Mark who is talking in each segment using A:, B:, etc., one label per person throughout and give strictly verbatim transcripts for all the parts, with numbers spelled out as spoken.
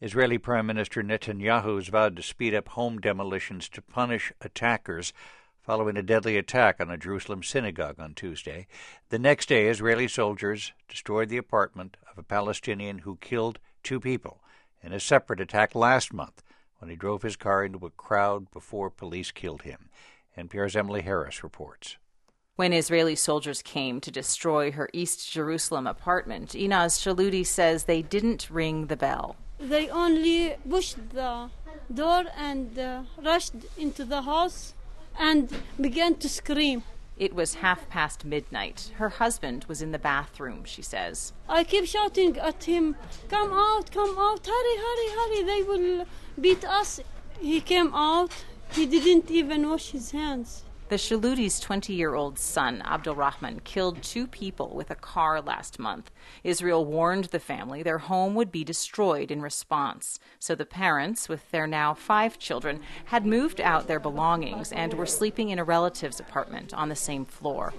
A: Israeli Prime Minister Netanyahu has vowed to speed up home demolitions to punish attackers following a deadly attack on a Jerusalem synagogue on Tuesday. The next day, Israeli soldiers destroyed the apartment of a Palestinian who killed two people in a separate attack last month when he drove his car into a crowd before police killed him. N P R's Emily Harris reports.
B: When Israeli soldiers came to destroy her East Jerusalem apartment, Inaz Shaludi says they didn't ring the bell.
C: They only pushed the door and uh, rushed into the house and began to scream.
B: It was half past midnight. Her husband was in the bathroom, she says.
C: I kept shouting at him, "Come out, come out, hurry, hurry, hurry, they will beat us." He came out. He didn't even wash his hands.
B: The Shaludi's twenty-year-old son, Abdul Rahman, killed two people with a car last month. Israel warned the family their home would be destroyed in response. So the parents, with their now five children, had moved out their belongings and were sleeping in a relative's apartment on the same floor.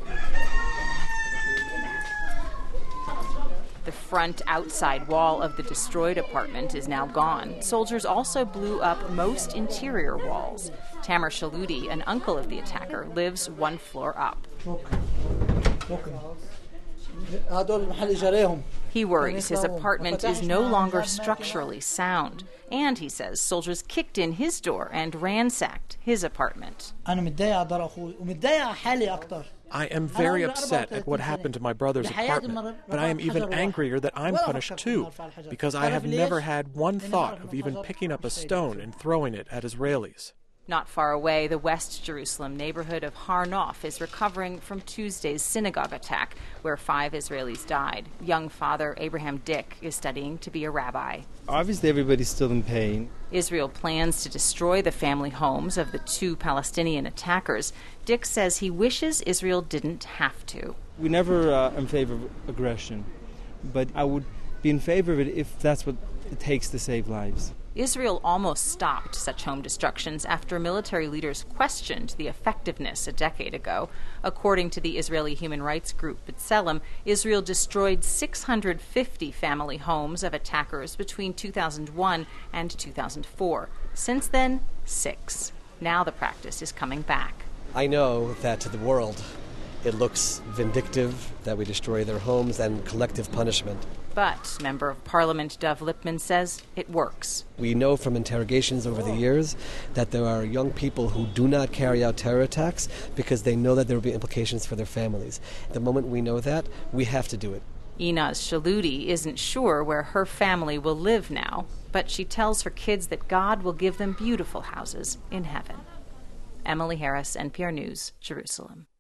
B: The front outside wall of the destroyed apartment is now gone. Soldiers also blew up most interior walls. Tamer Shaludi, an uncle of the attacker, lives one floor up. He worries his apartment is no longer structurally sound. And, he says, soldiers kicked in his door and ransacked his apartment.
D: I am very upset at what happened to my brother's apartment, but I am even angrier that I'm punished too, because I have never had one thought of even picking up a stone and throwing it at Israelis.
B: Not far away, the West Jerusalem neighborhood of Har Nof is recovering from Tuesday's synagogue attack, where five Israelis died. Young father Abraham Dick is studying to be a rabbi.
E: Obviously, everybody's still in pain.
B: Israel plans to destroy the family homes of the two Palestinian attackers. Dick says he wishes Israel didn't have to.
E: We never uh, in favor of aggression, but I would be in favor of it if that's what it takes to save lives.
B: Israel almost stopped such home destructions after military leaders questioned the effectiveness a decade ago. According to the Israeli human rights group B'Tselem, Israel destroyed six hundred fifty family homes of attackers between two thousand one and two thousand four. Since then, six. Now the practice is coming back.
F: I know that to the world it looks vindictive that we destroy their homes and collective punishment.
B: But Member of Parliament Dov Lipman says it works.
F: We know from interrogations over the years that there are young people who do not carry out terror attacks because they know that there will be implications for their families. The moment we know that, we have to do it.
B: Inaz Shaludi isn't sure where her family will live now, but she tells her kids that God will give them beautiful houses in heaven. Emily Harris, N P R News, Jerusalem.